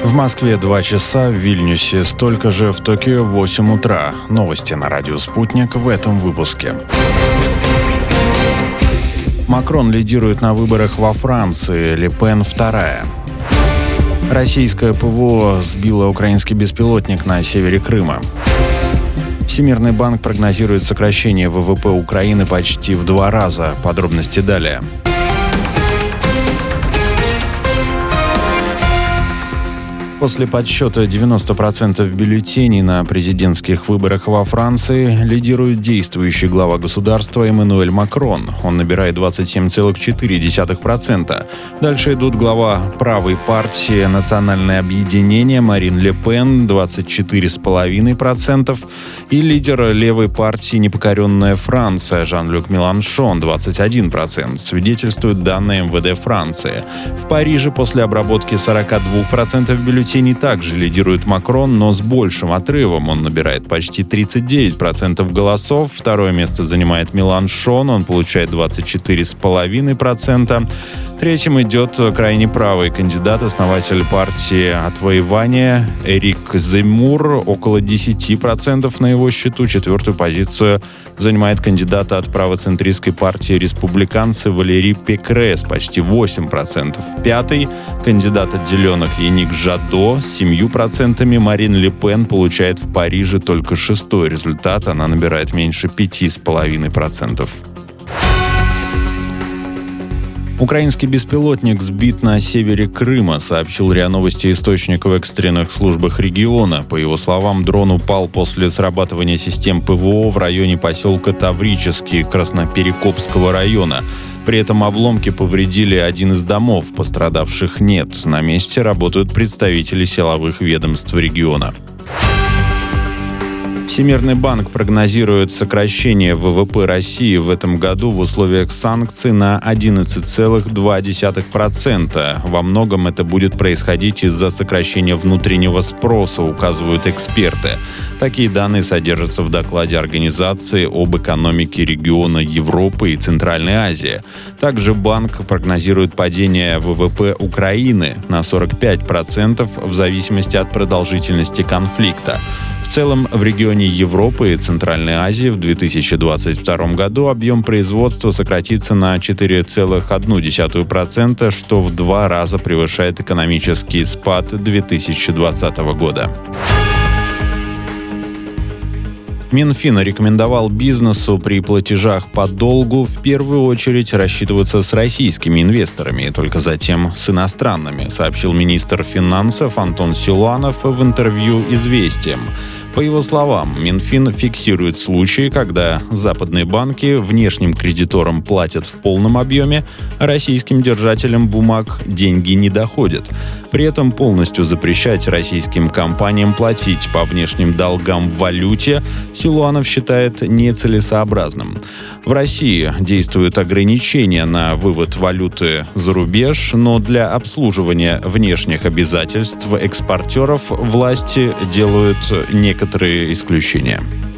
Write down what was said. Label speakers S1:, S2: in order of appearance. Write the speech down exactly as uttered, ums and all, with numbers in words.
S1: В Москве два часа, в Вильнюсе столько же, в Токио восемь утра. Новости на радио «Спутник» в этом выпуске. Макрон лидирует на выборах во Франции, Ле Пен вторая. Российское ПВО сбило украинский беспилотник на севере Крыма. Всемирный банк прогнозирует сокращение ВВП Украины почти в два раза. Подробности далее. После подсчета девяносто процентов бюллетеней на президентских выборах во Франции лидирует действующий глава государства Эммануэль Макрон. Он набирает двадцать семь целых четыре десятых процента. Дальше идут глава правой партии «Национальное объединение» Марин Ле Пен двадцать четыре целых пять десятых процента и лидер левой партии «Непокоренная Франция» Жан-Люк Меланшон двадцать один процент, свидетельствуют данные эм вэ дэ Франции. В Париже после обработки сорок два процента бюллетеней также лидирует Макрон, но с большим отрывом. Он набирает почти тридцать девять процентов голосов. Второе место занимает Меланшон, он получает двадцать четыре целых пять десятых процента. Третьим идет крайне правый кандидат, основатель партии «Отвоевание» Эрик Земмур, около десять процентов на его счету. Четвертую позицию занимает кандидат от правоцентристской партии «Республиканцы» Валерий Пекрес, почти восемь процентов. Пятый кандидат от «Зеленых» Яник Жадо с семью процентами. Марин Ле Пен получает в Париже только шестой результат, она набирает меньше пяти целых пяти десятых процента. Украинский беспилотник сбит на севере Крыма, сообщил РИА Новости источник в экстренных службах региона. По его словам, дрон упал после срабатывания систем ПВО в районе поселка Таврический Красноперекопского района. При этом обломки повредили один из домов, пострадавших нет. На месте работают представители силовых ведомств региона. Всемирный банк прогнозирует сокращение ВВП России в этом году в условиях санкций на одиннадцать целых два десятых процента. Во многом это будет происходить из-за сокращения внутреннего спроса, указывают эксперты. Такие данные содержатся в докладе организации об экономике региона Европы и Центральной Азии. Также банк прогнозирует падение ВВП Украины на сорок пять процентов в зависимости от продолжительности конфликта. В целом, в регионе Европы и Центральной Азии в две тысячи двадцать втором году объем производства сократится на четыре целых одну десятую процента, что в два раза превышает экономический спад две тысячи двадцатого года. Минфин рекомендовал бизнесу при платежах по долгу в первую очередь рассчитываться с российскими инвесторами и только затем с иностранными, сообщил министр финансов Антон Силуанов в интервью «Известиям». По его словам, Минфин фиксирует случаи, когда западные банки внешним кредиторам платят в полном объеме, а российским держателям бумаг деньги не доходят. При этом полностью запрещать российским компаниям платить по внешним долгам в валюте Силуанов считает нецелесообразным. В России действуют ограничения на вывод валюты за рубеж, но для обслуживания внешних обязательств экспортеров власти делают некоторые исключения.